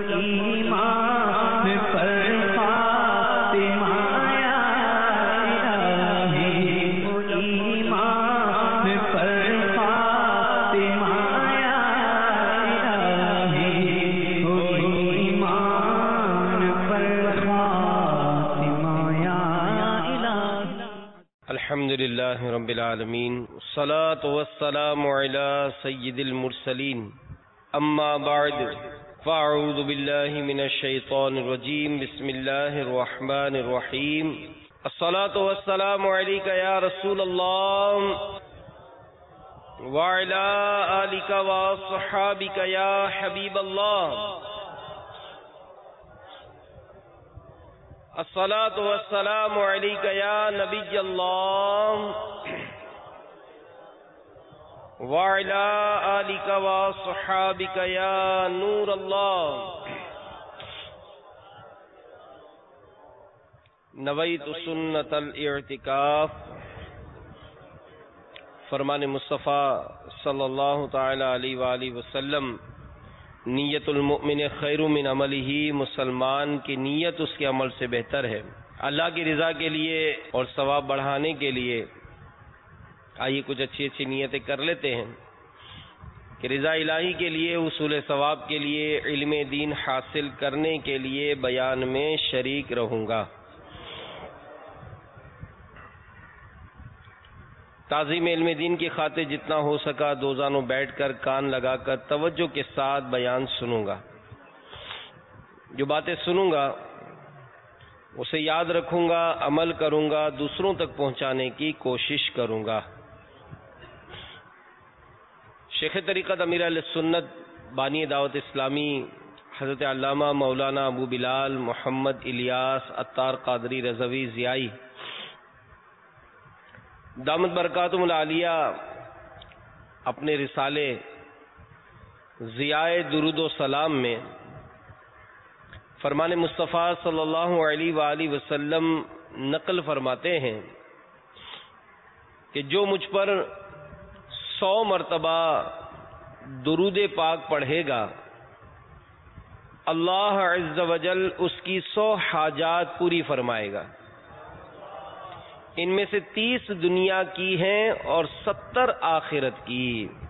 ایمان پر خاتمہ یا الہی، ایمان پر خاتمہ یا الہی، ایمان پر خاتمہ یا الہی۔ الحمدللہ رب العالمین، والصلاة والسلام علی سید المرسلین، اما بعد فاعوذ باللہ من الشیطان الرجیم، بسم اللہ الرحمن الرحیم، الصلاة والسلام علیک یا رسول اللہ وعلی آلک واصحابک یا حبیب اللہ، الصلاة والسلام علیک یا نبی اللہ وعلی آلک واصحابک یا نور اللہ، نویت سنت الاعتکاف۔ فرمان مصطفیٰ صلی اللہ تعالی علیہ وآلہ وسلم، نیت المؤمن خیر من عملہ، مسلمان کی نیت اس کے عمل سے بہتر ہے۔ اللہ کی رضا کے لیے اور ثواب بڑھانے کے لیے آئیے کچھ اچھی اچھی نیتیں کر لیتے ہیں کہ رضا الہی کے لیے، حصول ثواب کے لیے، علم دین حاصل کرنے کے لیے بیان میں شریک رہوں گا۔ تعظیم علم دین کی خاطر جتنا ہو سکا دو زانوں بیٹھ کر کان لگا کر توجہ کے ساتھ بیان سنوں گا۔ جو باتیں سنوں گا اسے یاد رکھوں گا، عمل کروں گا، دوسروں تک پہنچانے کی کوشش کروں گا۔ شیخ طریقت امیر اہل سنت بانی دعوت اسلامی حضرت علامہ مولانا ابو بلال محمد الیاس عطار قادری رضوی ضیائی دامت برکاتہم العالیہ اپنے رسالے ضیاء درود و سلام میں فرمان مصطفیٰ صلی اللہ علیہ وآلہ وسلم نقل فرماتے ہیں کہ جو مجھ پر 100 مرتبہ درود پاک پڑھے گا، اللہ عز و جل اس کی 100 حاجات پوری فرمائے گا۔ ان میں سے 30 دنیا کی ہیں اور 70 آخرت کی۔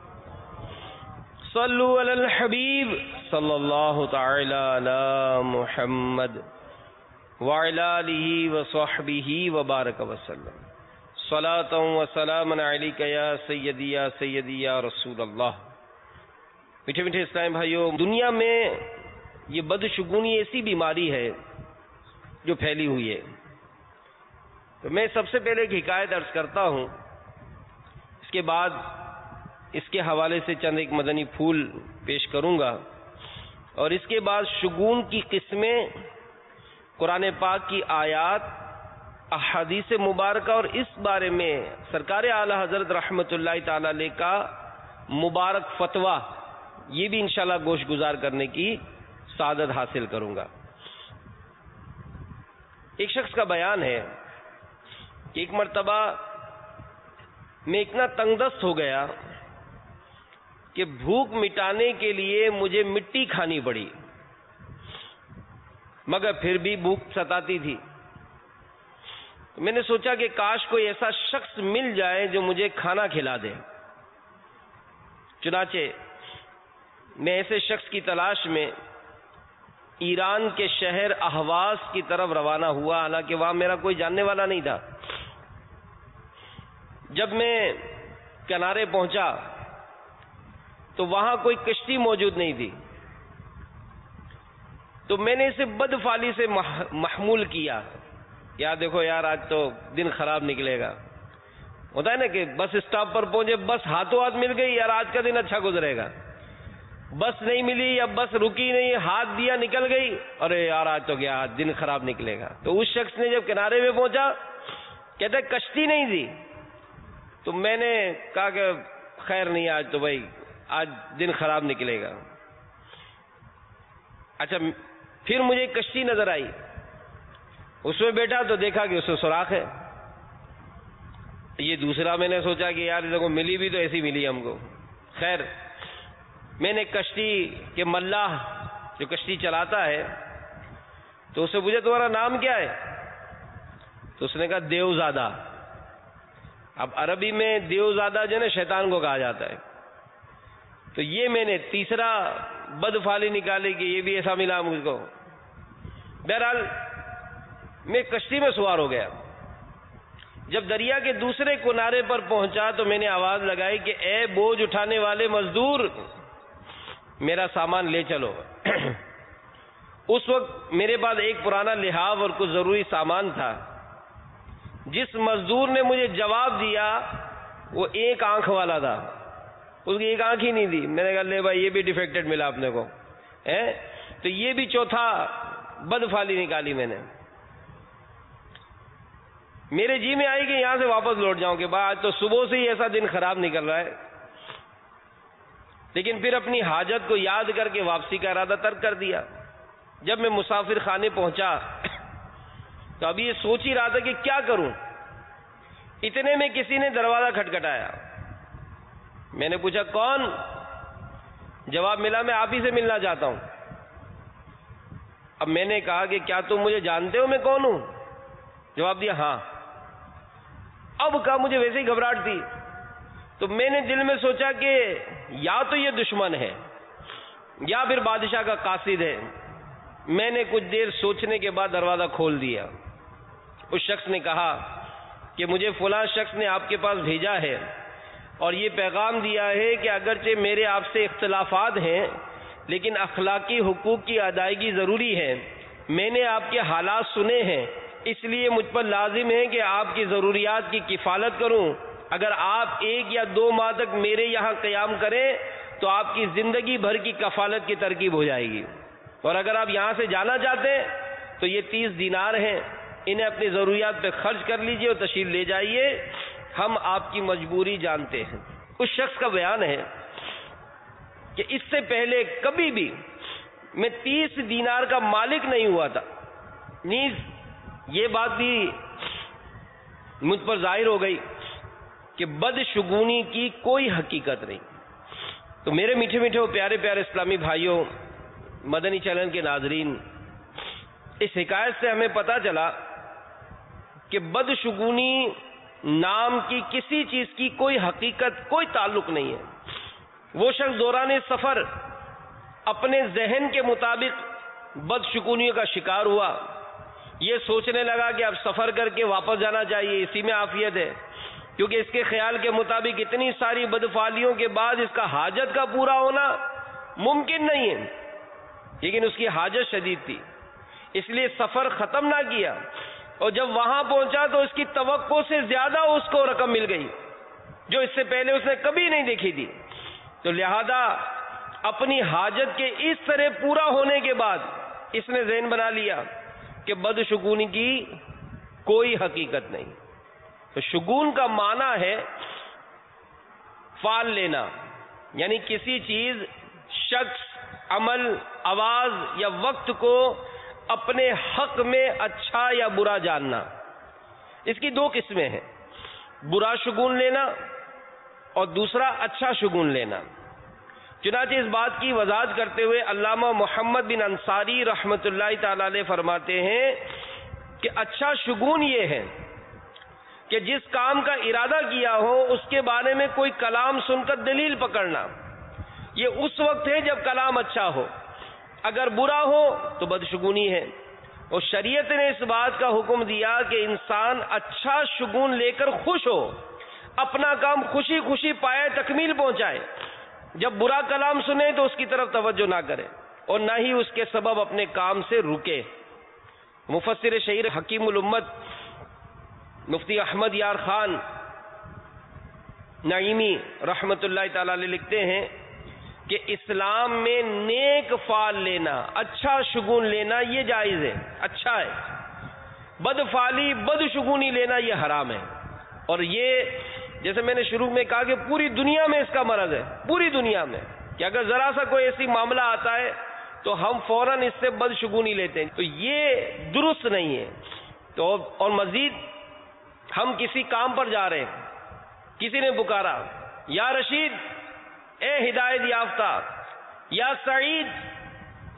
صلو علی الحبیب صلی اللہ تعالی علی محمد وعلی آلہ وصحبہ وبارک وسلم، صلاۃ و سلام علیک یا سیدی یا سیدی یا رسول اللہ۔ میٹھے میٹھے اسلام بھائیوں، دنیا میں یہ بدشگونی ایسی بیماری ہے جو پھیلی ہوئی ہے۔ تو میں سب سے پہلے ایک حکایت عرض کرتا ہوں، اس کے بعد اس کے حوالے سے چند ایک مدنی پھول پیش کروں گا، اور اس کے بعد شگون کی قسمیں، قرآن پاک کی آیات، احادیث مبارکہ، اور اس بارے میں سرکار اعلی حضرت رحمۃ اللہ تعالی علیہ کا مبارک فتویٰ، یہ بھی انشاءاللہ گوش گزار کرنے کی سعادت حاصل کروں گا۔ ایک شخص کا بیان ہے کہ ایک مرتبہ میں اتنا تنگ دست ہو گیا کہ بھوک مٹانے کے لیے مجھے مٹی کھانی پڑی، مگر پھر بھی بھوک ستاتی تھی۔ میں نے سوچا کہ کاش کوئی ایسا شخص مل جائے جو مجھے کھانا کھلا دے۔ چنانچہ میں ایسے شخص کی تلاش میں ایران کے شہر اہواز کی طرف روانہ ہوا، حالانکہ وہاں میرا کوئی جاننے والا نہیں تھا۔ جب میں کنارے پہنچا تو وہاں کوئی کشتی موجود نہیں تھی، تو میں نے اسے بدفعلی سے محمول کیا، یار دیکھو یار آج تو دن خراب نکلے گا۔ ہوتا ہے نا کہ بس اسٹاپ پر پہنچے، بس ہاتھوں ہاتھ مل گئی، یار آج کا دن اچھا گزرے گا۔ بس نہیں ملی یا بس رکی نہیں، ہاتھ دیا نکل گئی، ارے یار آج تو کیا دن خراب نکلے گا۔ تو اس شخص نے جب کنارے پہ پہنچا، کہتا ہے کشتی نہیں تھی، تو میں نے کہا کہ خیر نہیں، آج تو بھائی آج دن خراب نکلے گا۔ اچھا، پھر مجھے کشتی نظر آئی، اس میں بیٹھا تو دیکھا کہ اس میں سوراخ ہے۔ یہ دوسرا میں نے سوچا کہ یار دیکھو ملی بھی تو ایسی ملی ہم کو۔ خیر میں نے کشتی کے ملاح جو کشتی چلاتا ہے، تو اسے پوچھا تمہارا نام کیا ہے؟ تو اس نے کہا دیوزادہ. اب عربی میں دیوزادہ جو ہے نا شیطان کو کہا جاتا ہے. تو یہ میں نے تیسرا بدفعلی نکالی کہ یہ بھی ایسا ملا مجھ کو. بہرحال میں کشتی میں سوار ہو گیا. جب دریا کے دوسرے کنارے پر پہنچا تو میں نے آواز لگائی کہ اے بوجھ اٹھانے والے مزدور، میرا سامان لے چلو. اس وقت میرے پاس ایک پرانا لحاف اور کچھ ضروری سامان تھا. جس مزدور نے مجھے جواب دیا وہ ایک آنکھ والا تھا، اس کی ایک آنکھ ہی نہیں دی. میں نے کہا لے بھائی یہ بھی ڈیفیکٹڈ ملا اپنے کو. تو یہ بھی چوتھا بدفعلی نکالی میں نے. میرے جی میں آئی کہ یہاں سے واپس لوٹ جاؤں کہ آج تو صبح سے ہی ایسا دن خراب نکل رہا ہے. لیکن پھر اپنی حاجت کو یاد کر کے واپسی کا ارادہ ترک کر دیا. جب میں مسافر خانے پہنچا تو ابھی یہ سوچ ہی رہا تھا کہ کیا کروں. اتنے میں کسی نے دروازہ کھٹکھٹایا. میں نے پوچھا کون؟ جواب ملا میں آپ ہی سے ملنا چاہتا ہوں. اب میں نے کہا کہ کیا تم مجھے جانتے ہو میں کون ہوں؟ جواب دیا ہاں. اب کہا مجھے ویسے ہی گھبراہٹ تھی تو میں نے دل میں سوچا کہ یا تو یہ دشمن ہے یا پھر بادشاہ کا قاصد ہے. میں نے کچھ دیر سوچنے کے بعد دروازہ کھول دیا. اس شخص نے کہا کہ مجھے فلاں شخص نے آپ کے پاس بھیجا ہے اور یہ پیغام دیا ہے کہ اگرچہ میرے آپ سے اختلافات ہیں لیکن اخلاقی حقوق کی ادائیگی ضروری ہے. میں نے آپ کے حالات سنے ہیں، اس لیے مجھ پر لازم ہے کہ آپ کی ضروریات کی کفالت کروں. اگر آپ 1 یا 2 ماہ تک میرے یہاں قیام کریں تو آپ کی زندگی بھر کی کفالت کی ترکیب ہو جائے گی. اور اگر آپ یہاں سے جانا چاہتے ہیں تو یہ 30 دینار ہیں، انہیں اپنی ضروریات پہ خرچ کر لیجئے اور تشریف لے جائیے. ہم آپ کی مجبوری جانتے ہیں. اس شخص کا بیان ہے کہ اس سے پہلے کبھی بھی میں 30 دینار کا مالک نہیں ہوا تھا. نیز یہ بات بھی مجھ پر ظاہر ہو گئی کہ بدشگونی کی کوئی حقیقت نہیں. تو میرے میٹھے میٹھے اور پیارے پیارے اسلامی بھائیوں، مدنی چینل کے ناظرین، اس حکایت سے ہمیں پتہ چلا کہ بدشگونی نام کی کسی چیز کی کوئی حقیقت، کوئی تعلق نہیں ہے. وہ شخص دوران سفر اپنے ذہن کے مطابق بدشگونیوں کا شکار ہوا. یہ سوچنے لگا کہ اب سفر کر کے واپس جانا چاہیے، اسی میں عافیت ہے، کیونکہ اس کے خیال کے مطابق اتنی ساری بدفعلیوں کے بعد اس کا حاجت کا پورا ہونا ممکن نہیں ہے. لیکن اس کی حاجت شدید تھی، اس لیے سفر ختم نہ کیا، اور جب وہاں پہنچا تو اس کی توقع سے زیادہ اس کو رقم مل گئی جو اس سے پہلے اس نے کبھی نہیں دیکھی تھی. تو لہذا اپنی حاجت کے اس طرح پورا ہونے کے بعد اس نے ذہن بنا لیا کہ بدشگونی کی کوئی حقیقت نہیں. تو شگون کا معنی ہے فعال لینا، یعنی کسی چیز، شخص، عمل، آواز یا وقت کو اپنے حق میں اچھا یا برا جاننا. اس کی 2 قسمیں ہیں، برا شگون لینا اور دوسرا اچھا شگون لینا. چنانچہ اس بات کی وضاحت کرتے ہوئے علامہ محمد بن انصاری رحمۃ اللہ تعالی علیہ فرماتے ہیں کہ اچھا شگون یہ ہے کہ جس کام کا ارادہ کیا ہو اس کے بارے میں کوئی کلام سن کر دلیل پکڑنا. یہ اس وقت ہے جب کلام اچھا ہو، اگر برا ہو تو بدشگونی ہے. اور شریعت نے اس بات کا حکم دیا کہ انسان اچھا شگون لے کر خوش ہو، اپنا کام خوشی خوشی پائے تکمیل پہنچائے. جب برا کلام سنے تو اس کی طرف توجہ نہ کرے اور نہ ہی اس کے سبب اپنے کام سے رکے. مفسر شہیر حکیم الامت مفتی احمد یار خان نعیمی رحمت اللہ تعالی علیہ لکھتے ہیں کہ اسلام میں نیک فعال لینا، اچھا شگون لینا یہ جائز ہے، اچھا ہے. بدفعلی، بدشگونی لینا یہ حرام ہے. اور یہ جیسے میں نے شروع میں کہا کہ پوری دنیا میں اس کا مرض ہے، پوری دنیا میں، کہ اگر ذرا سا کوئی ایسی معاملہ آتا ہے تو ہم فوراً اس سے بدشگونی لیتے ہیں. تو یہ درست نہیں ہے. تو اور مزید ہم کسی کام پر جا رہے ہیں، کسی نے پکارا یا رشید، اے ہدایت یافتہ، یا سعید،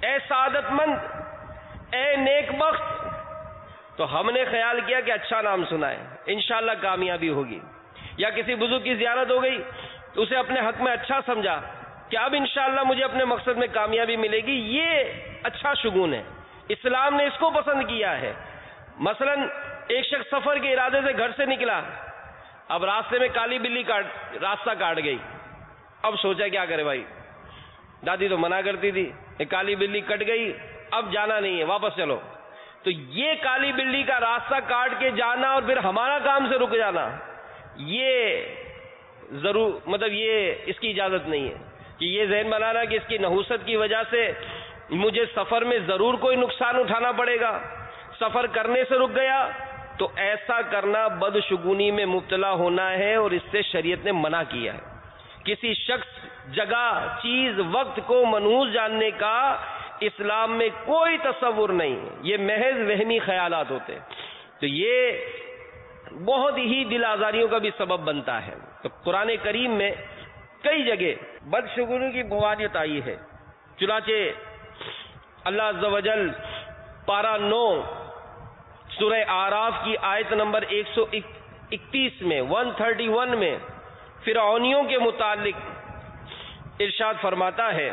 اے سعادت مند، اے نیک بخت، تو ہم نے خیال کیا کہ اچھا نام سنا ہے، انشاءاللہ کامیابی ہوگی. یا کسی بزرگ کی زیارت ہو گئی تو اسے اپنے حق میں اچھا سمجھا کہ اب انشاءاللہ مجھے اپنے مقصد میں کامیابی ملے گی، یہ اچھا شگون ہے. اسلام نے اس کو پسند کیا ہے. مثلا ایک شخص سفر کے ارادے سے گھر سے نکلا، اب راستے میں کالی بلی راستہ کاٹ گئی. اب سوچا کیا کرے بھائی، دادی تو منع کرتی تھی، کالی بلی کٹ گئی، اب جانا نہیں ہے، واپس چلو. تو یہ کالی بلی کا راستہ کاٹ کے جانا اور پھر ہمارا کام سے رک جانا، یہ ضرور یہ اس کی اجازت نہیں ہے کہ یہ ذہن بنانا کہ اس کی نحوست کی وجہ سے مجھے سفر میں ضرور کوئی نقصان اٹھانا پڑے گا، سفر کرنے سے رک گیا. تو ایسا کرنا بدشگونی میں مبتلا ہونا ہے اور اس سے شریعت نے منع کیا ہے. کسی شخص، جگہ، چیز، وقت کو منحوس جاننے کا اسلام میں کوئی تصور نہیں، یہ محض وہمی خیالات ہوتے. تو یہ بہت ہی دل آزاریوں کا بھی سبب بنتا ہے. تو قرآن کریم میں کئی جگہ بدشگونی کی ممانعت آئی ہے. چنانچہ اللہ عز و جل پارہ 9 سورہ اعراف کی آیت نمبر 131 میں 131 میں فرعونیوں کے متعلق ارشاد فرماتا ہے،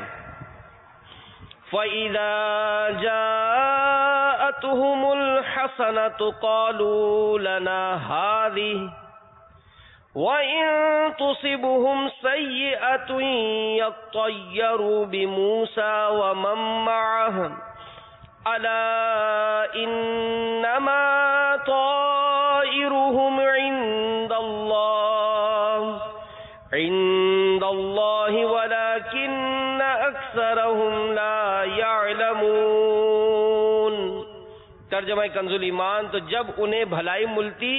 فَإِذَا جَاءَتْهُمُ الْحَسَنَةُ قَالُوا لَنَا هَذِهِ وَإِن تُصِبْهُمْ سَيِّئَةٌ يَطَّيَّرُوا بِمُوسَى وَمَن مَّعَهُ أَلَا إِنَّمَا طَائِرُهُمْ عِندَ اللَّهِ وَلَكِنَّ أَكْثَرَهُمْ لَا يَعْلَمُونَ. ترجمہ کنز الایمان. تو جب انہیں بھلائی ملتی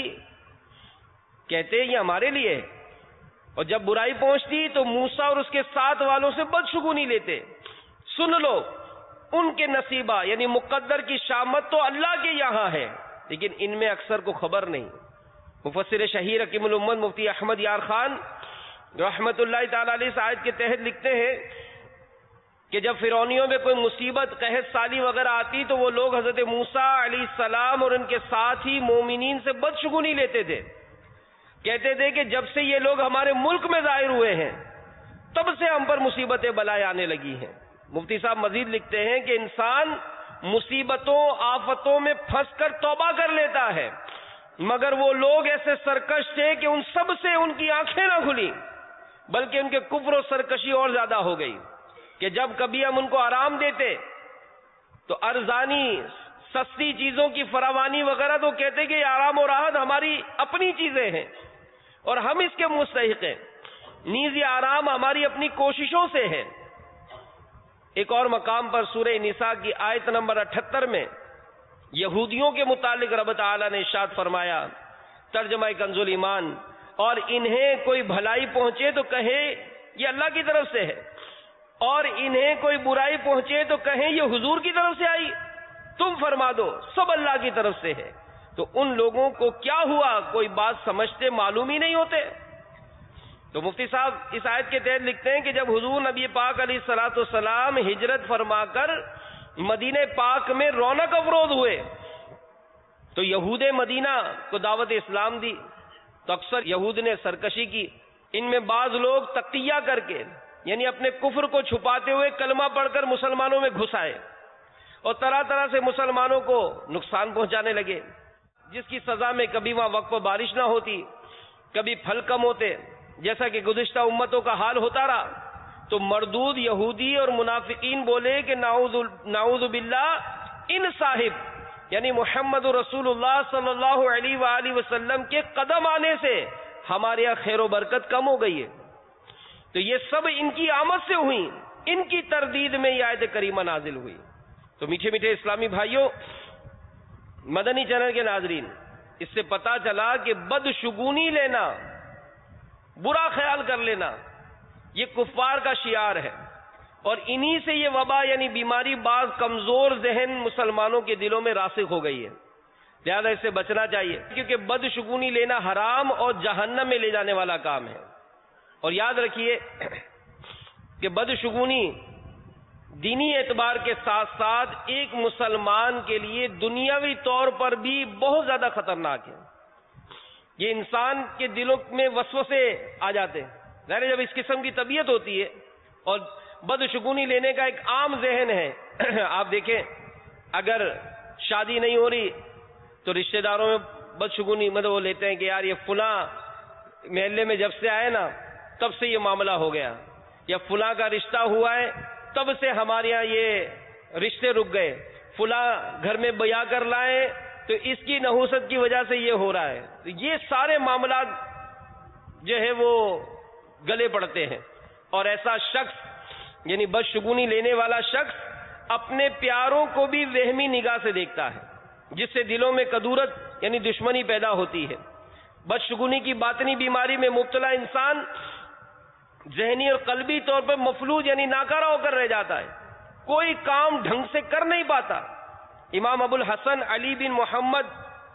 کہتے یہ ہمارے لیے، اور جب برائی پہنچتی تو موسیٰ اور اس کے ساتھ والوں سے بدشگونی لیتے. سن لو ان کے نصیبہ، یعنی مقدر کی شامت تو اللہ کے یہاں ہے، لیکن ان میں اکثر کو خبر نہیں. مفسر شہیر حکیم الامت مفتی احمد یار خان رحمت اللہ تعالی علیہ اس آیت کے تحت لکھتے ہیں کہ جب فرعونیوں میں کوئی مصیبت، قحط سالی وغیرہ آتی تو وہ لوگ حضرت موسیٰ علیہ السلام اور ان کے ساتھ ہی مومنین سے بدشگونی لیتے تھے. کہتے تھے کہ جب سے یہ لوگ ہمارے ملک میں ظاہر ہوئے ہیں تب سے ہم پر مصیبتیں بلائیں آنے لگی ہیں. مفتی صاحب مزید لکھتے ہیں کہ انسان مصیبتوں، آفتوں میں پھنس کر توبہ کر لیتا ہے، مگر وہ لوگ ایسے سرکش تھے کہ ان سب سے ان کی آنکھیں نہ کھلی، بلکہ ان کے کفر و سرکشی اور زیادہ ہو گئی کہ جب کبھی ہم ان کو آرام دیتے تو ارزانی سستی چیزوں کی فراوانی وغیرہ تو کہتے کہ یہ آرام و راحت ہماری اپنی چیزیں ہیں اور ہم اس کے مستحق ہیں، نیز یہ آرام ہماری اپنی کوششوں سے ہے. ایک اور مقام پر سورہ نساء کی آیت نمبر 78 میں یہودیوں کے متعلق رب تعالی نے ارشاد فرمایا، ترجمہ کنز الایمان، اور انہیں کوئی بھلائی پہنچے تو کہیں یہ اللہ کی طرف سے ہے، اور انہیں کوئی برائی پہنچے تو کہیں یہ حضور کی طرف سے آئی. تم فرما دو سب اللہ کی طرف سے ہے. تو ان لوگوں کو کیا ہوا، کوئی بات سمجھتے معلوم ہی نہیں ہوتے. تو مفتی صاحب اس آیت کے تحت لکھتے ہیں کہ جب حضور نبی پاک علیہ الصلوۃ والسلام ہجرت فرما کر مدینہ پاک میں رونق افروز ہوئے تو یہود مدینہ کو دعوت اسلام دی، تو اکثر یہود نے سرکشی کی. ان میں بعض لوگ تقیہ کر کے، یعنی اپنے کفر کو چھپاتے ہوئے کلمہ پڑھ کر مسلمانوں میں گھس آئے اور طرح طرح سے مسلمانوں کو نقصان پہنچانے لگے، جس کی سزا میں کبھی وہاں وقت پر بارش نہ ہوتی، کبھی پھل کم ہوتے، جیسا کہ گزشتہ امتوں کا حال ہوتا رہا. تو مردود یہودی اور منافقین بولے کہ نعوذ باللہ ان صاحب یعنی محمد رسول اللہ صلی اللہ علیہ وآلہ وسلم کے قدم آنے سے ہمارے یہاں خیر و برکت کم ہو گئی ہے. تو یہ سب ان کی آمد سے ہوئی، ان کی تردید میں یہ آیت کریمہ نازل ہوئی. تو میٹھے میٹھے اسلامی بھائیوں، مدنی چینل کے ناظرین، اس سے پتا چلا کہ بدشگونی لینا، برا خیال کر لینا، یہ کفار کا شعار ہے، اور انہی سے یہ وبا یعنی بیماری بعض کمزور ذہن مسلمانوں کے دلوں میں راسخ ہو گئی ہے. لہذا اس سے بچنا چاہیے، کیونکہ بدشگونی لینا حرام اور جہنم میں لے جانے والا کام ہے. اور یاد رکھیے کہ بدشگونی دینی اعتبار کے ساتھ ساتھ ایک مسلمان کے لیے دنیاوی طور پر بھی بہت زیادہ خطرناک ہے. یہ انسان کے دلوں میں وسوسے آ جاتے ہیں. ظاہر جب اس قسم کی طبیعت ہوتی ہے اور بدشگونی لینے کا ایک عام ذہن ہے. آپ دیکھیں اگر شادی نہیں ہو رہی تو رشتہ داروں میں بدشگونی وہ لیتے ہیں کہ یار یہ فلاں محلے میں جب سے آئے نا تب سے یہ معاملہ ہو گیا, یا فلاں کا رشتہ ہوا ہے تب سے ہمارے یہاں یہ رشتے رک گئے, فلاں گھر میں بیاہ کر لائے تو اس کی نحوست کی وجہ سے یہ ہو رہا ہے. یہ سارے معاملات جو ہے وہ گلے پڑتے ہیں, اور ایسا شخص یعنی بدشگونی لینے والا شخص اپنے پیاروں کو بھی وہمی نگاہ سے دیکھتا ہے, جس سے دلوں میں کدورت یعنی دشمنی پیدا ہوتی ہے. بدشگونی کی باطنی بیماری میں مبتلا انسان ذہنی اور قلبی طور پر مفلوج یعنی ناکارہ ہو کر رہ جاتا ہے, کوئی کام ڈھنگ سے کر نہیں پاتا. امام ابو الحسن علی بن محمد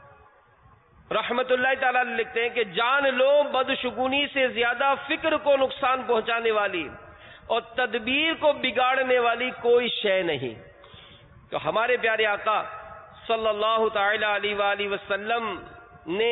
رحمت اللہ تعالی لکھتے ہیں کہ جان لو بدشگونی سے زیادہ فکر کو نقصان پہنچانے والی اور تدبیر کو بگاڑنے والی کوئی شے نہیں. تو ہمارے پیارے آقا صلی اللہ تعالی علیہ وآلہ وسلم نے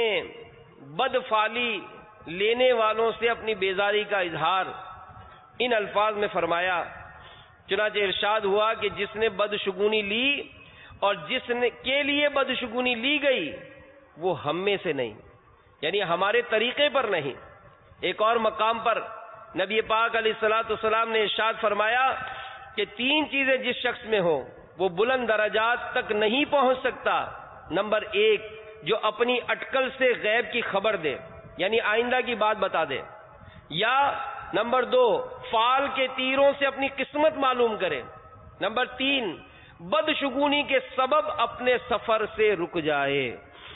بدفعلی لینے والوں سے اپنی بیزاری کا اظہار ان الفاظ میں فرمایا. چنانچہ ارشاد ہوا کہ جس نے بدشگونی لی اور جس نے کے لیے بدشگونی لی گئی وہ ہم میں سے نہیں, یعنی ہمارے طریقے پر نہیں. ایک اور مقام پر نبی پاک علیہ الصلوۃ والسلام نے ارشاد فرمایا کہ 3 چیزیں جس شخص میں ہو وہ بلند درجات تک نہیں پہنچ سکتا. نمبر 1, جو اپنی اٹکل سے غیب کی خبر دے یعنی آئندہ کی بات بتا دے, یا نمبر 2, فال کے تیروں سے اپنی قسمت معلوم کرے. نمبر 3, بدشگونی کے سبب اپنے سفر سے رک جائے.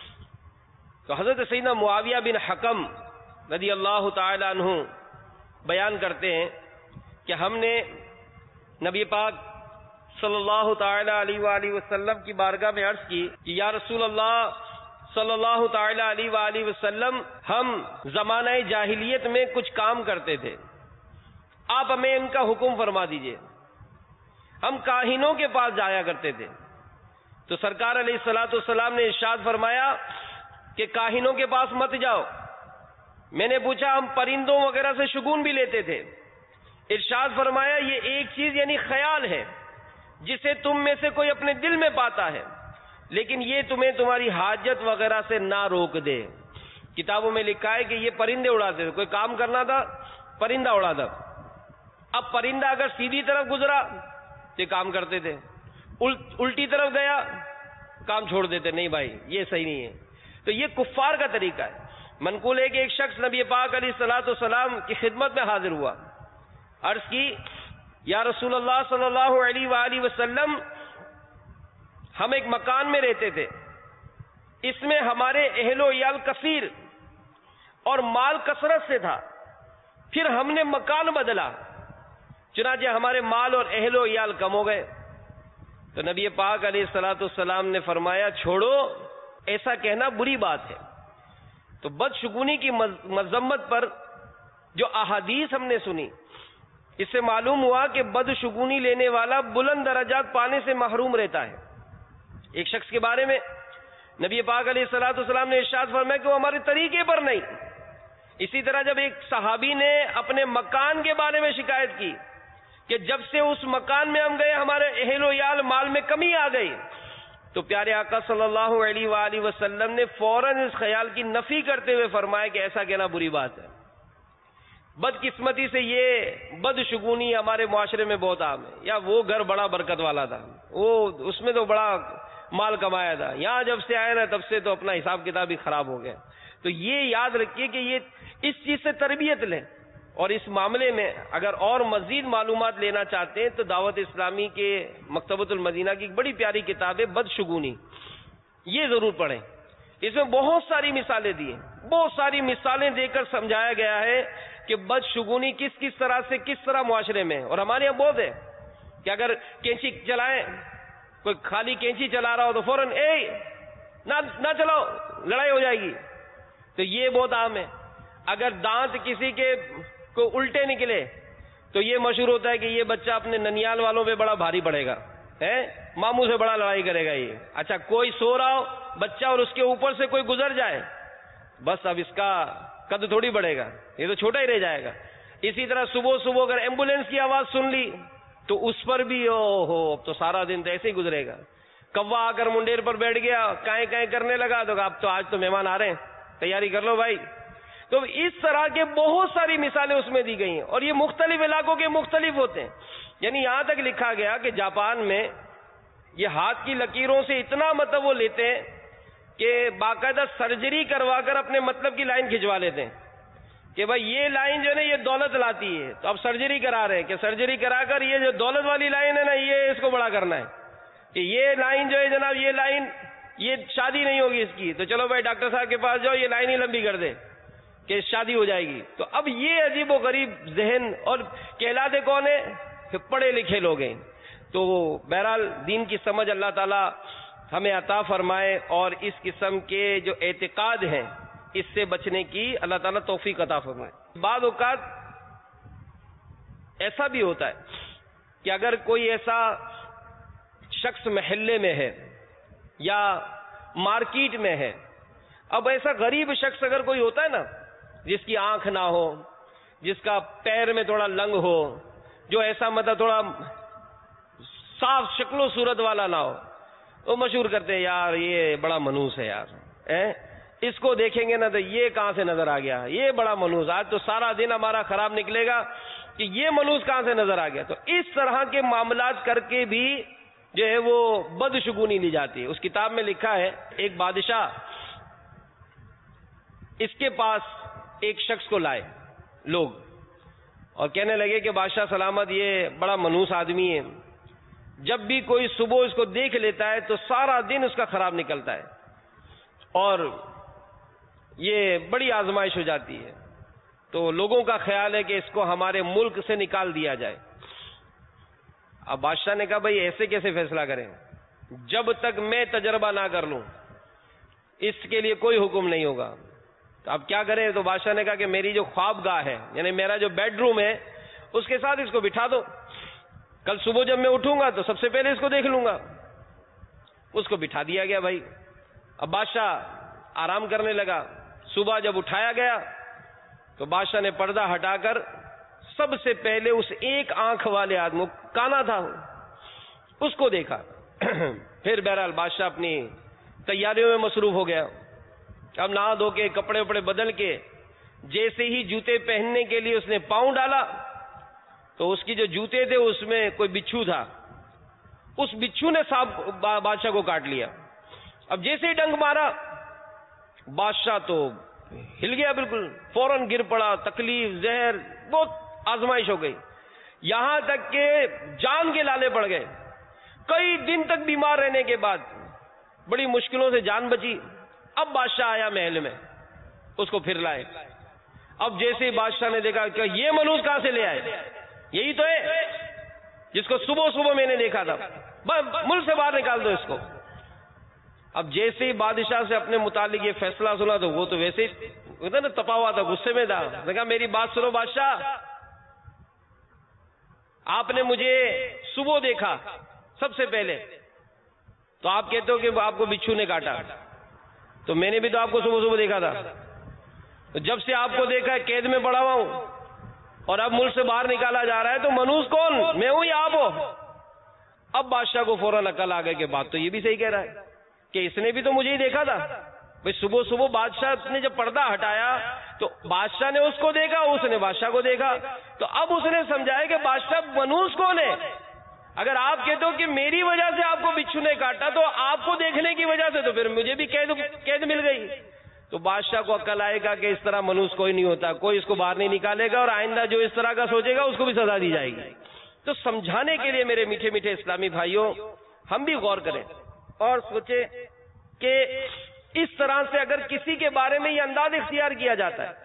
تو حضرت سیدنا معاویہ بن حکم رضی اللہ تعالی عنہ بیان کرتے ہیں کہ ہم نے نبی پاک صلی اللہ تعالی علیہ وآلہ وسلم کی بارگاہ میں عرض کی کہ یا رسول اللہ صلی اللہ تعالی علیہ وآلہ وسلم, ہم زمانہ جاہلیت میں کچھ کام کرتے تھے, آپ ہمیں ان کا حکم فرما دیجئے. ہم کاہنوں کے پاس جایا کرتے تھے. تو سرکار علیہ الصلوۃ والسلام نے ارشاد فرمایا کہ کاہنوں کے پاس مت جاؤ. میں نے پوچھا ہم پرندوں وغیرہ سے شگون بھی لیتے تھے. ارشاد فرمایا یہ ایک چیز یعنی خیال ہے جسے تم میں سے کوئی اپنے دل میں پاتا ہے, لیکن یہ تمہیں تمہاری حاجت وغیرہ سے نہ روک دے. کتابوں میں لکھا ہے کہ یہ پرندے اڑاتے تھے, کوئی کام کرنا تھا پرندہ اڑاتا. اب پرندہ اگر سیدھی طرف گزرا تو کام کرتے تھے, الٹی طرف گیا کام چھوڑ دیتے, نہیں بھائی یہ صحیح نہیں ہے. تو یہ کفار کا طریقہ ہے. منقول ہے کہ ایک شخص نبی پاک علیہ الصلوۃ والسلام کی خدمت میں حاضر ہوا, عرض کی یا رسول اللہ صلی اللہ علیہ وآلہ وسلم, ہم ایک مکان میں رہتے تھے, اس میں ہمارے اہل و عیال کثیر اور مال کثرت سے تھا, پھر ہم نے مکان بدلا, چنانچہ ہمارے مال اور اہل و عیال کم ہو گئے. تو نبی پاک علیہ الصلوۃ والسلام نے فرمایا چھوڑو, ایسا کہنا بری بات ہے. تو بدشگونی کی مذمت پر جو احادیث ہم نے سنی, اس سے معلوم ہوا کہ بدشگونی لینے والا بلند درجات پانے سے محروم رہتا ہے. ایک شخص کے بارے میں نبی پاک علیہ الصلوۃ والسلام نے ارشاد فرمایا کہ وہ ہمارے طریقے پر نہیں. اسی طرح جب ایک صحابی نے اپنے مکان کے بارے میں شکایت کی کہ جب سے اس مکان میں ہم گئے ہمارے اہل و عیال مال میں کمی آ گئی, تو پیارے آقا صلی اللہ علیہ وآلہ وسلم نے فوراً اس خیال کی نفی کرتے ہوئے فرمایا کہ ایسا کہنا بری بات ہے. بدقسمتی سے یہ بدشگونی ہمارے معاشرے میں بہت عام ہے. یا وہ گھر بڑا برکت والا تھا, وہ اس میں تو بڑا مال کمایا تھا, یہاں جب سے آئے نا تب سے تو اپنا حساب کتاب ہی خراب ہو گیا. تو یہ یاد رکھیے کہ یہ اس چیز سے تربیت لیں. اور اس معاملے میں اگر اور مزید معلومات لینا چاہتے ہیں تو دعوت اسلامی کے مکتبۃ المدینہ کی ایک بڑی پیاری کتاب ہے بدشگونی, یہ ضرور پڑھیں. اس میں بہت ساری مثالیں دی ہیں, بہت ساری مثالیں دے کر سمجھایا گیا ہے کہ بدشگونی کس طرح سے کس طرح معاشرے میں. اور ہمارے یہاں بہت ہے کہ اگر کینچی چلائیں, کوئی خالی کینچی چلا رہا ہو تو فوراً نہ چلاؤ لڑائی ہو جائے گی. تو یہ بہت عام ہے. اگر دانت کسی کے کو الٹے نکلے تو یہ مشہور ہوتا ہے کہ یہ بچہ اپنے ننیال والوں پہ بڑا بھاری پڑے گا، ماموں سے بڑا لڑائی کرے گا یہ. اچھا کوئی سو رہا ہو بچہ اور اس کے اوپر سے کوئی گزر جائے، بس اب اس کا قد تھوڑی بڑھے گا، یہ تو چھوٹا ہی رہ جائے گا. اسی طرح صبح صبح اگر ایمبولینس کی آواز سن لی تو اس پر بھی اب تو سارا دن تو ایسے ہی گزرے گا. کوا آ کر منڈیر پر بیٹھ گیا، کائیں کائیں کرنے لگا تو اب تو آج تو مہمان آ رہے ہیں، تیاری کر لو بھائی. تو اس طرح کے بہت ساری مثالیں اس میں دی گئی ہیں، اور یہ مختلف علاقوں کے مختلف ہوتے ہیں. یعنی یہاں تک لکھا گیا کہ جاپان میں یہ ہاتھ کی لکیروں سے اتنا مطلب وہ لیتے ہیں کہ باقاعدہ سرجری کروا کر اپنے مطلب کی لائن کھنچوا لیتے ہیں کہ بھائی یہ لائن جو ہے نا یہ دولت لاتی ہے، تو اب سرجری کرا رہے ہیں کہ سرجری کرا کر یہ جو دولت والی لائن ہے نا یہ اس کو بڑا کرنا ہے، کہ یہ لائن جو ہے جناب یہ لائن یہ شادی نہیں ہوگی اس کی، تو چلو بھائی ڈاکٹر صاحب کے پاس جاؤ یہ لائن ہی لمبی کر دے کہ شادی ہو جائے گی. تو اب یہ عجیب و غریب ذہن، اور کہلاتے کون ہیں؟ پڑھے لکھے لوگ ہیں. تو بہرحال دین کی سمجھ اللہ تعالی ہمیں عطا فرمائے، اور اس قسم کے جو اعتقاد ہیں اس سے بچنے کی اللہ تعالیٰ توفیق عطا فرمائے. بعض اوقات ایسا بھی ہوتا ہے کہ اگر کوئی ایسا شخص محلے میں ہے یا مارکیٹ میں ہے، اب ایسا غریب شخص اگر کوئی ہوتا ہے نا جس کی آنکھ نہ ہو، جس کا پیر میں تھوڑا لنگ ہو، جو ایسا مطلب تھوڑا صاف شکل و صورت والا نہ ہو، وہ مشہور کرتے ہیں یار یہ بڑا منوس ہے یار، اس کو دیکھیں گے نا تو یہ کہاں سے نظر آ گیا، یہ بڑا منوس، آج تو سارا دن ہمارا خراب نکلے گا کہ یہ منوس کہاں سے نظر آ گیا. تو اس طرح کے معاملات کر کے بھی جو ہے وہ بدشگونی لی جاتی ہے. اس کتاب میں لکھا ہے ایک بادشاہ اس کے پاس ایک شخص کو لائے لوگ اور کہنے لگے کہ بادشاہ سلامت یہ بڑا منحوس آدمی ہے، جب بھی کوئی صبح اس کو دیکھ لیتا ہے تو سارا دن اس کا خراب نکلتا ہے اور یہ بڑی آزمائش ہو جاتی ہے. تو لوگوں کا خیال ہے کہ اس کو ہمارے ملک سے نکال دیا جائے. اب بادشاہ نے کہا بھائی ایسے کیسے فیصلہ کریں، جب تک میں تجربہ نہ کر لوں اس کے لیے کوئی حکم نہیں ہوگا. تو اب کیا کریں؟ تو بادشاہ نے کہا کہ میری جو خوابگاہ ہے یعنی میرا جو بیڈ روم ہے اس کے ساتھ اس کو بٹھا دو، کل صبح جب میں اٹھوں گا تو سب سے پہلے اس کو دیکھ لوں گا. اس کو بٹھا دیا گیا بھائی. اب بادشاہ آرام کرنے لگا. صبح جب اٹھایا گیا تو بادشاہ نے پردہ ہٹا کر سب سے پہلے اس ایک آنکھ والے آدمی کانا تھا اس کو دیکھا. پھر بہرحال بادشاہ اپنی تیاریوں میں مصروف ہو گیا. اب نہا دھو کے کپڑے وپڑے بدل کے جیسے ہی جوتے پہننے کے لیے اس نے پاؤں ڈالا تو اس کی جو جوتے تھے اس میں کوئی بچھو تھا. اس بچھو نے سانپ بادشاہ کو کاٹ لیا. اب جیسے ہی ڈنک مارا بادشاہ تو ہل گیا بالکل، فوراً گر پڑا. تکلیف زہر بہت آزمائش ہو گئی، یہاں تک کہ جان کے لالے پڑ گئے. کئی دن تک بیمار رہنے کے بعد بڑی مشکلوں سے جان بچی. اب بادشاہ آیا محل میں، اس کو پھر لائے. اب جیسے ہی بادشاہ نے دیکھا کہ یہ منوس کہاں سے لے آئے، یہی تو ہے جس کو صبح صبح میں نے دیکھا تھا، ملک سے باہر نکال دو اس کو. اب جیسے ہی بادشاہ سے اپنے متعلق یہ فیصلہ سنا تو وہ تو ویسے ہی نا تپا ہوا تھا، غصے میں تھا. کہا میری بات سنو بادشاہ، آپ نے مجھے صبح دیکھا سب سے پہلے تو آپ کہتے ہو کہ آپ کو بچھو نے کاٹا، تو میں نے بھی تو آپ کو صبح صبح دیکھا تھا. تو جب سے آپ کو دیکھا ہے قید میں پڑا ہوا ہوں اور اب ملک سے باہر نکالا جا رہا ہے تو منوس کون، میں ہوں یا آپ ہو؟ اب بادشاہ کو فوراً عقل آ گئی کہ بات تو یہ بھی صحیح کہہ رہا ہے کہ اس نے بھی تو مجھے ہی دیکھا تھا. بھائی صبح صبح بادشاہ نے جب پردہ ہٹایا تو بادشاہ نے اس کو دیکھا، اس نے بادشاہ کو دیکھا. تو اب اس نے سمجھایا کہ بادشاہ منوس کون ہے. اگر آپ کہتے ہو کہ میری وجہ سے آپ کو بچھو نے کاٹا تو آپ کو دیکھنے کی وجہ سے تو پھر مجھے بھی قید مل گئی. تو بادشاہ کو عقل آئے گا کہ اس طرح منوس کوئی نہیں ہوتا، کوئی اس کو باہر نہیں نکالے گا اور آئندہ جو اس طرح کا سوچے گا اس کو بھی سزا دی جائے گی. تو سمجھانے کے لیے میرے میٹھے میٹھے اسلامی بھائیوں ہم بھی غور کریں اور سوچیں کہ اس طرح سے اگر کسی کے بارے میں یہ انداز اختیار کیا جاتا ہے،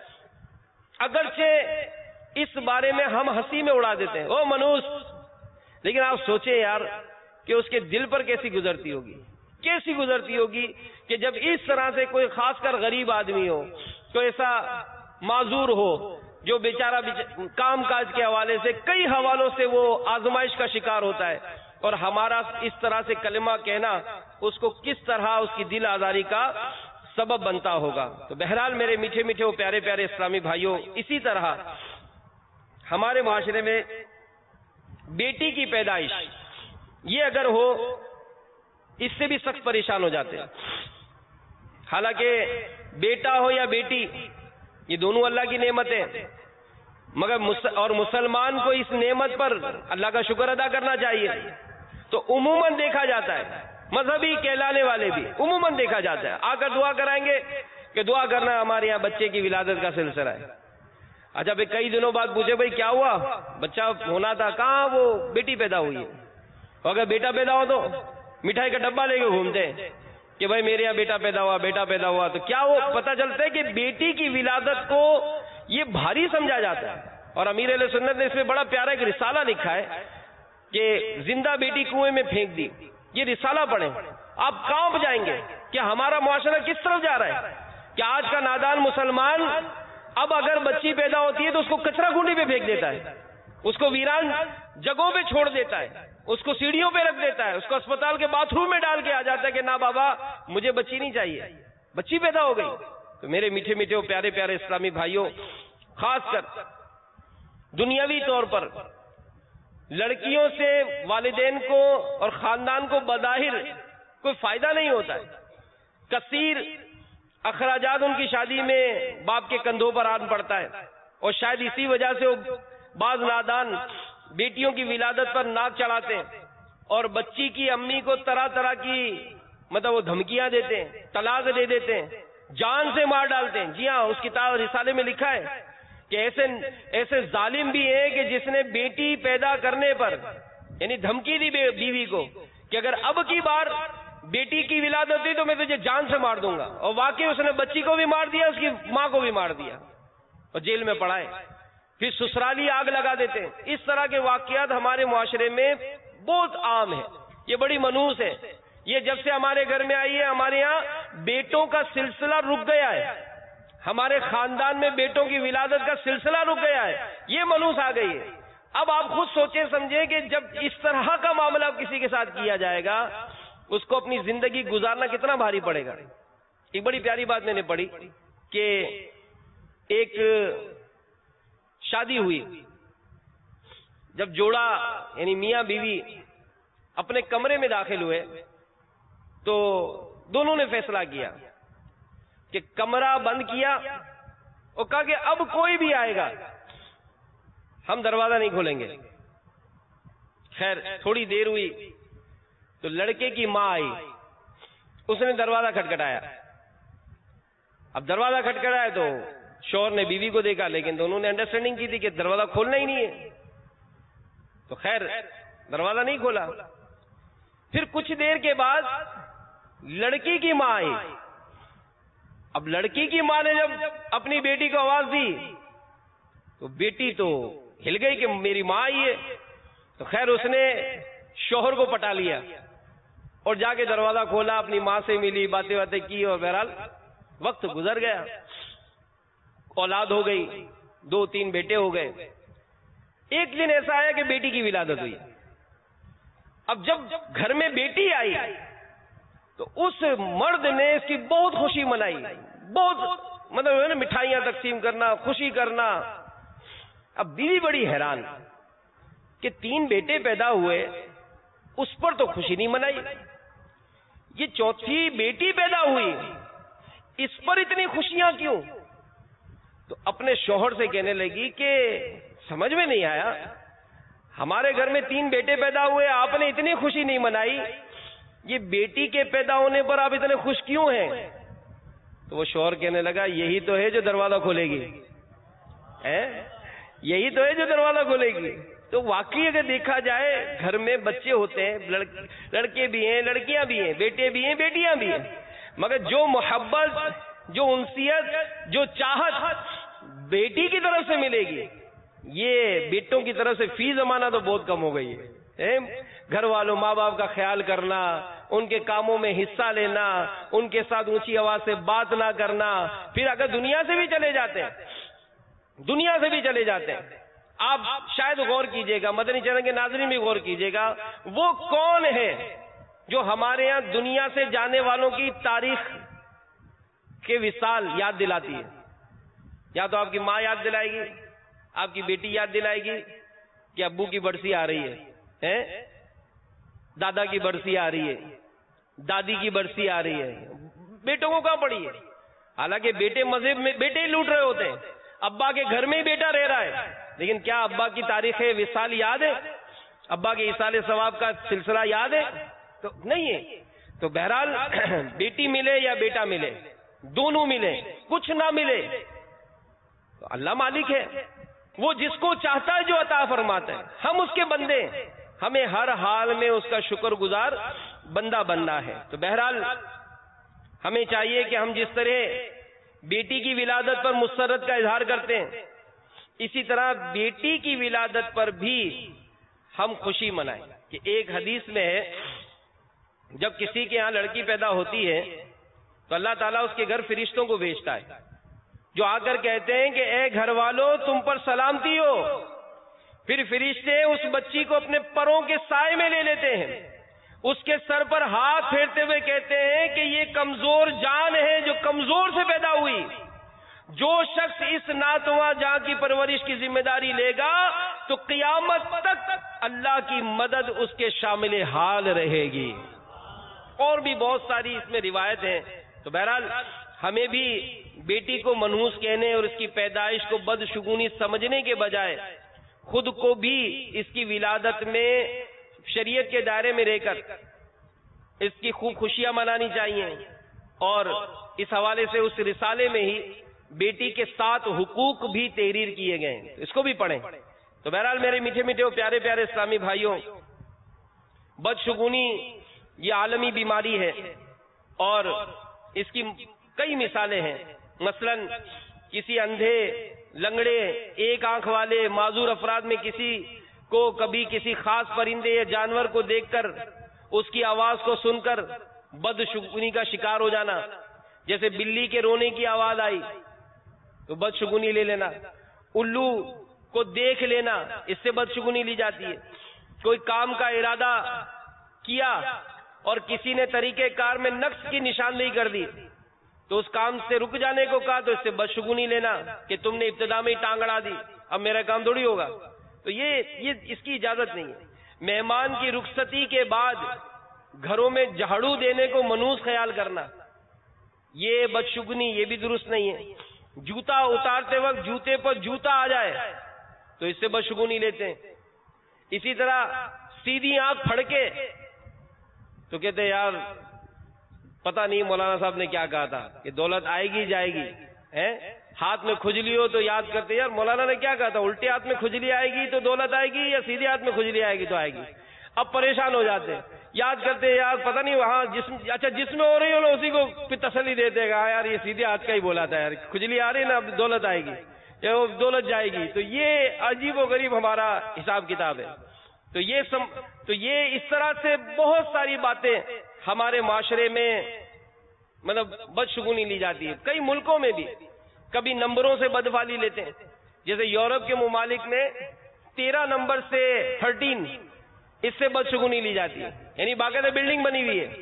اگرچہ اس بارے میں ہم ہنسی میں اڑا دیتے ہیں او منوس، لیکن آپ سوچیں یار کہ اس کے دل پر کیسی گزرتی ہوگی کہ جب اس طرح سے کوئی خاص کر غریب آدمی ہو، کوئی ایسا معذور ہو جو بیچارہ کام کاج کے حوالے سے کئی حوالوں سے وہ آزمائش کا شکار ہوتا ہے، اور ہمارا اس طرح سے کلمہ کہنا اس کو کس طرح اس کی دل آزاری کا سبب بنتا ہوگا۔ تو بہرحال میرے میٹھے میٹھے وہ پیارے پیارے اسلامی بھائیوں، اسی طرح ہمارے معاشرے میں بیٹی کی پیدائش یہ اگر ہو، اس سے بھی سخت پریشان ہو جاتے ہیں۔ حالانکہ بیٹا ہو یا بیٹی یہ دونوں اللہ کی نعمت ہے، مگر اور مسلمان کو اس نعمت پر اللہ کا شکر ادا کرنا چاہیے۔ تو عموماً دیکھا جاتا ہے، مذہبی کہلانے والے بھی عموماً دیکھا جاتا ہے آ کر دعا کرائیں گے کہ دعا کرنا ہمارے یہاں بچے کی ولادت کا سلسلہ ہے۔ اچھا پھر کئی دنوں بعد پوچھے بھائی کیا ہوا، بچہ ہونا تھا، کہاں، وہ بیٹی پیدا ہوئی ہے۔ اور اگر بیٹا پیدا ہو تو مٹھائی کا ڈبہ لے کے گھومتے ہیں کہ بھائی میرے یہاں بیٹا پیدا ہوا، بیٹا پیدا ہوا۔ تو کیا وہ پتہ چلتا ہے کہ بیٹی کی ولادت کو یہ بھاری سمجھا جاتا ہے۔ اور امیر اہل سنت نے اس میں بڑا پیارا ایک رسالہ لکھا ہے کہ زندہ بیٹی کنویں میں پھینک دی۔ یہ رسالہ پڑھیں، آپ کانپ جائیں گے کہ ہمارا معاشرہ کس طرف جا رہا ہے، کہ آج کا نادان مسلمان اب اگر بچی پیدا ہوتی ہے تو اس کو کچرا کنڈی پہ پھینک دیتا ہے، اس کو ویران جگہوں پہ چھوڑ دیتا ہے، اس کو سیڑھیوں پہ رکھ دیتا ہے، اس کو اسپتال کے باتھ روم میں ڈال کے آ جاتا ہے کہ نہ بابا مجھے بچی نہیں چاہیے، بچی پیدا ہو گئی۔ تو میرے میٹھے میٹھے پیارے پیارے اسلامی بھائیوں، خاص کر دنیاوی طور پر لڑکیوں سے والدین کو اور خاندان کو بظاہر کوئی فائدہ نہیں ہوتا ہے، کثیر اخراجات ان کی شادی میں باپ کے کندھوں پر آن پڑتا ہے، اور شاید اسی وجہ سے وہ بعض نادان بیٹیوں کی ولادت پر ناک چڑھاتے ہیں اور بچی کی امی کو طرح طرح کی وہ دھمکیاں دیتے ہیں، طلاق دے دیتے ہیں، جان سے مار ڈالتے ہیں۔ جی ہاں، اس کتاب رسالے میں لکھا ہے کہ ایسے ظالم بھی ہیں کہ جس نے بیٹی پیدا کرنے پر یعنی دھمکی دی بیوی کو کہ اگر اب کی بار بیٹی کی ولادت ہوئی تو میں تجھے جان سے مار دوں گا، اور واقعی اس نے بچی کو بھی مار دیا، اس کی ماں کو بھی مار دیا اور جیل میں پڑا ہے۔ پھر سسرالی آگ لگا دیتے ہیں۔ اس طرح کے واقعات ہمارے معاشرے میں بہت عام ہے، یہ بڑی منحوس ہے۔ یہ جب سے ہمارے گھر میں آئی ہے، ہمارے یہاں بیٹوں کا سلسلہ رک گیا ہے، ہمارے خاندان میں بیٹوں کی ولادت کا سلسلہ رک گیا ہے، یہ منحوس آ گئی ہے۔ اب آپ خود سوچیں سمجھیں کہ جب اس طرح کا معاملہ کسی کے ساتھ کیا جائے گا، اس کو اپنی زندگی گزارنا کتنا بھاری پڑے گا۔ ایک بڑی پیاری بات میں نے پڑھی کہ ایک شادی ہوئی، جب جوڑا یعنی میاں بیوی اپنے کمرے میں داخل ہوئے تو دونوں نے فیصلہ کیا کہ کمرہ بند کیا اور کہا کہ اب کوئی بھی آئے گا ہم دروازہ نہیں کھولیں گے۔ خیر تھوڑی دیر ہوئی تو لڑکے کی ماں آئی، اس نے دروازہ کھٹکھٹایا۔ اب دروازہ کھٹکھٹایا تو شوہر نے بیوی کو دیکھا، لیکن دونوں نے انڈرسٹینڈنگ کی تھی کہ دروازہ کھولنا ہی نہیں ہے، تو خیر دروازہ نہیں کھولا۔ پھر کچھ دیر کے بعد لڑکی کی ماں آئی۔ اب لڑکی کی ماں نے جب اپنی بیٹی کو آواز دی تو بیٹی تو ہل گئی کہ میری ماں آئی ہے، تو خیر اس نے شوہر کو پٹا لیا اور جا کے دروازہ کھولا، اپنی ماں سے ملی، باتیں کی، اور بہرحال وقت گزر گیا، اولاد ہو گئی، 2-3 بیٹے ہو گئے۔ ایک دن ایسا آیا کہ بیٹی کی ولادت ہوئی۔ اب جب گھر میں بیٹی آئی تو اس مرد نے اس کی بہت خوشی منائی، بہت مٹھائیاں تقسیم کرنا، خوشی کرنا۔ اب بیوی بڑی حیران کہ 3 بیٹے پیدا ہوئے، اس پر تو خوشی نہیں منائی، یہ 4تھی بیٹی پیدا ہوئی، اس پر اتنی خوشیاں کیوں؟ تو اپنے شوہر سے کہنے لگی کہ سمجھ میں نہیں آیا، ہمارے گھر میں 3 بیٹے پیدا ہوئے، آپ نے اتنی خوشی نہیں منائی، یہ بیٹی کے پیدا ہونے پر آپ اتنے خوش کیوں ہیں؟ تو وہ شوہر کہنے لگا یہی تو ہے جو دروازہ کھولے گی، یہی تو ہے جو دروازہ کھولے گی۔ تو واقعی اگر دیکھا جائے گھر میں بچے ہوتے ہیں، لڑکے بھی ہیں، لڑکیاں بھی ہیں، بیٹے بھی ہیں، بیٹیاں بھی ہیں، مگر جو محبت، جو انسیت، جو چاہت بیٹی کی طرف سے ملے گی، یہ بیٹوں کی طرف سے فی زمانہ تو بہت کم ہو گئی ہے۔ گھر والوں، ماں باپ کا خیال کرنا، ان کے کاموں میں حصہ لینا، ان کے ساتھ اونچی آواز سے بات نہ کرنا، پھر اگر دنیا سے بھی چلے جاتے ہیں دنیا سے بھی چلے جاتے ہیں. آپ شاید غور کیجئے گا, مدنی چینل کے ناظرین بھی غور کیجئے گا, وہ کون ہے جو ہمارے یہاں دنیا سے جانے والوں کی تاریخ کے وصال یاد دلاتی ہے؟ یا تو آپ کی ماں یاد دلائے گی, آپ کی بیٹی یاد دلائے گی کہ ابو کی برسی آ رہی ہے, دادا کی برسی آ رہی ہے, دادی کی برسی آ رہی ہے. بیٹوں کو کہاں پڑی ہے؟ حالانکہ بیٹے مذہب میں بیٹے ہی لوٹ رہے ہوتے ہیں, ابا کے گھر میں ہی بیٹا رہ رہا ہے, لیکن کیا ابا کی تاریخ وصال یاد ہے؟ ابا کے ایصال ثواب کا سلسلہ یاد ہے؟ تو نہیں ہے. تو بہرحال بیٹی ملے یا بیٹا ملے, دونوں ملے, کچھ نہ ملے, تو اللہ مالک ہے, وہ جس کو چاہتا ہے جو عطا فرماتا ہے. ہم اس کے بندے ہیں, ہمیں ہر حال میں اس کا شکر گزار بندہ بننا ہے. تو بہرحال ہمیں چاہیے کہ ہم جس طرح بیٹی کی ولادت پر مسرت کا اظہار کرتے ہیں, اسی طرح بیٹی کی ولادت پر بھی ہم خوشی منائیں. کہ ایک حدیث میں ہے, جب کسی کے ہاں لڑکی پیدا ہوتی ہے تو اللہ تعالیٰ اس کے گھر فرشتوں کو بھیجتا ہے, جو آ کر کہتے ہیں کہ اے گھر والوں تم پر سلامتی ہو. پھر فرشتے اس بچی کو اپنے پروں کے سائے میں لے لیتے ہیں, اس کے سر پر ہاتھ پھیرتے ہوئے کہتے ہیں کہ یہ کمزور جان ہے جو کمزور سے پیدا ہوئی. جو شخص اس ناتواں جان کی پرورش کی ذمہ داری لے گا تو قیامت تک اللہ کی مدد اس کے شامل حال رہے گی. اور بھی بہت ساری اس میں روایت ہیں. تو بہرحال ہمیں بھی بیٹی کو منحوس کہنے اور اس کی پیدائش کو بدشگونی سمجھنے کے بجائے خود کو بھی اس کی ولادت میں شریعت کے دائرے میں رہ کر اس کی خوب خوشیاں منانی چاہیے. اور اس حوالے سے اس رسالے میں ہی بیٹی کے 7 حقوق بھی تحریر کیے گئے ہیں, اس کو بھی پڑھیں. تو بہرحال میرے میٹھے میٹھے اور پیارے پیارے اسلامی بھائیوں, بدشگونی یہ عالمی بیماری ہے اور اس کی کئی مثالیں ہیں. مثلا کسی اندھے, لنگڑے, ایک آنکھ والے, معذور افراد میں کسی کو کبھی کسی خاص پرندے یا جانور کو دیکھ کر اس کی آواز کو سن کر بدشگونی کا شکار ہو جانا. جیسے بلی کے رونے کی آواز آئی تو بدشگونی لے لینا, الو کو دیکھ لینا, اس سے بدشگونی لی جاتی ہے. کوئی کام کا ارادہ کیا اور کسی نے طریقہ کار میں نقص کی نشاندہی کر دی تو اس کام سے رک جانے کو کہا تو اس سے بدشگونی لینا کہ تم نے ابتدا میں ہی ٹانگ اڑا دی, اب میرا کام تھوڑی ہوگا. تو یہ اس کی اجازت نہیں ہے. مہمان کی رخصتی کے بعد گھروں میں جھاڑو دینے کو منحوس خیال کرنا, یہ بدشگونی, یہ بھی درست نہیں ہے. جوتا اتارتے وقت جوتے پر جوتا آ جائے تو اس سے بدشگونی لیتے ہیں. اسی طرح سیدھی آنکھ پھڑکے تو کہتے ہیں یار پتہ نہیں مولانا صاحب نے کیا کہا تھا کہ دولت آئے گی جائے گی. ہاتھ میں کھجلی ہو تو یاد کرتے یار مولانا نے کیا کہا تھا, الٹے ہاتھ میں کھجلی آئے گی تو دولت آئے گی یا سیدھے ہاتھ میں کھجلی آئے گی تو آئے گی. اب پریشان ہو جاتے ہیں, یاد کرتے ہیں یار پتہ نہیں وہاں اچھا جس میں ہو رہی ہو اسی کو پھر تسلی دیتے گا یار یہ سیدھے ہاتھ کا ہی بولا تھا, یار کھجلی آ رہی نا اب دولت آئے گی یا دولت جائے گی. تو یہ عجیب و غریب ہمارا حساب کتاب ہے. تو یہ اس طرح سے بہت ساری باتیں ہمارے معاشرے میں مطلب بدشگونی لی جاتی ہے. کئی ملکوں میں بھی کبھی نمبروں سے بدفالی لیتے ہیں. جیسے یورپ کے ممالک میں 13 نمبر سے 13 اس سے بدشگونی لی جاتی ہے. یعنی باقاعدہ بلڈنگ بنی ہوئی ہے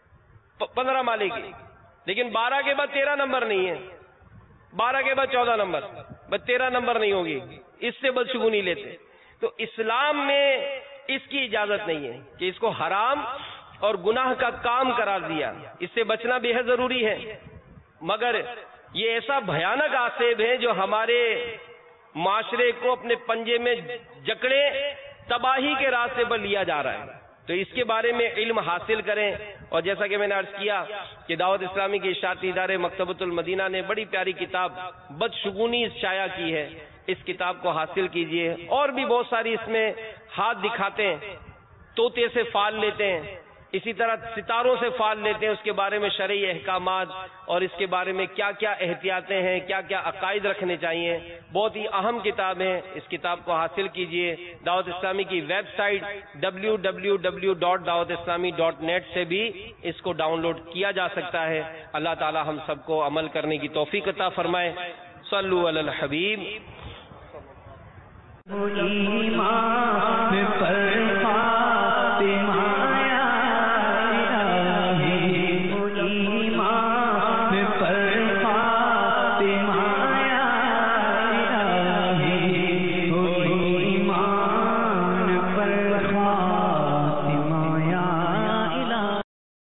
15 مالے کی, لیکن 12 کے بعد 13 نمبر نہیں ہے, 12 کے بعد 14 نمبر, بس 13 نمبر نہیں ہوگی, اس سے بدشگونی لیتے. تو اسلام میں اس کی اجازت نہیں ہے کہ اس کو حرام اور گناہ کا کام قرار دیا. اس سے بچنا بے حد ضروری ہے. مگر یہ ایسا بھیانک آسیب ہے جو ہمارے معاشرے کو اپنے پنجے میں جکڑے تباہی کے راستے پر لیا جا رہا ہے. تو اس کے بارے میں علم حاصل کریں. اور جیسا کہ میں نے عرض کیا کہ دعوت اسلامی کے اشاعتی ادارے مکتبۃ المدینہ نے بڑی پیاری کتاب بدشگونی شائع کی ہے, اس کتاب کو حاصل کیجئے. اور بھی بہت ساری اس میں ہاتھ دکھاتے ہیں, طوطے سے فال لیتے ہیں, اسی طرح ستاروں سے فال لیتے ہیں, اس کے بارے میں شرعی احکامات اور اس کے بارے میں کیا کیا احتیاطیں ہیں, کیا کیا عقائد رکھنے چاہیے. بہت ہی اہم کتاب ہے. اس کتاب کو حاصل کیجئے. دعوت اسلامی کی ویب سائٹ www.dawatislami.net سے بھی اس کو ڈاؤن لوڈ کیا جا سکتا ہے. اللہ تعالی ہم سب کو عمل کرنے کی توفیق عطا فرمائے. صلو علی الحبیب ایمان پر